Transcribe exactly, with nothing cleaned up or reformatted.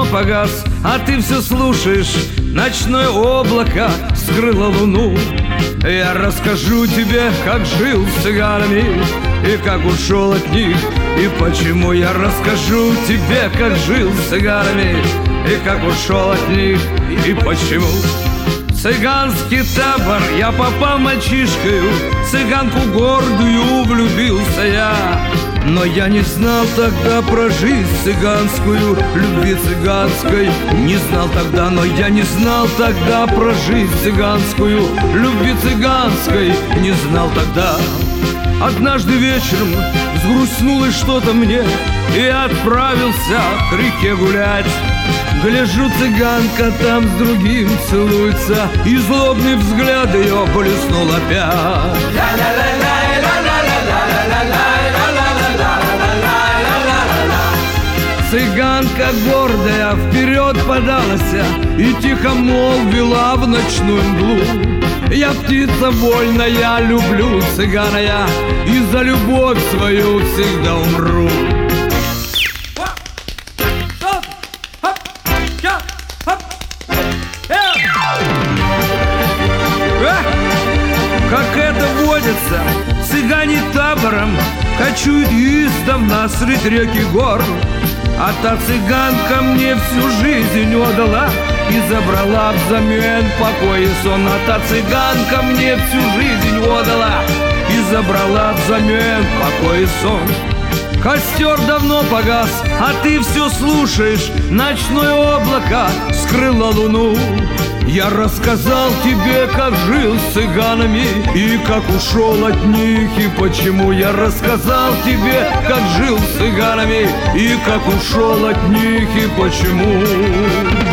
давно погас, а ты все слушаешь. Ночное облако скрыло луну. Я расскажу тебе, как жил с цыганами и как ушел от них, и почему. Я расскажу тебе, как жил с цыганами и как ушел от них, и почему. Цыганский табор я попал мальчишкою, цыганку гордую влюбился я. Но я не знал тогда про жизнь цыганскую, любви цыганской не знал тогда. Но я не знал тогда про жизнь цыганскую, любви цыганской не знал тогда. Однажды вечером взгрустнулось что-то мне, и я отправился к реке гулять. Гляжу, цыганка там с другим целуется, и злобный взгляд ее блеснул опять. Цыганка гордая вперед подалась и тихо молвила в ночную мглу: я птица вольная, я люблю цыгана я, и за любовь свою всегда умру. Как это водится, цыгане табором кочуют издавна средь реки гор. А та цыганка мне всю жизнь отдала и забрала взамен покой и сон. А та цыганка мне всю жизнь отдала и забрала взамен покой и сон. Костер давно погас, а ты все слушаешь. Ночное облако скрыло луну. Я рассказал тебе, как жил с цыганами и как ушел от них, и почему. Я рассказал тебе, как жил с цыганами и как ушел от них, и почему.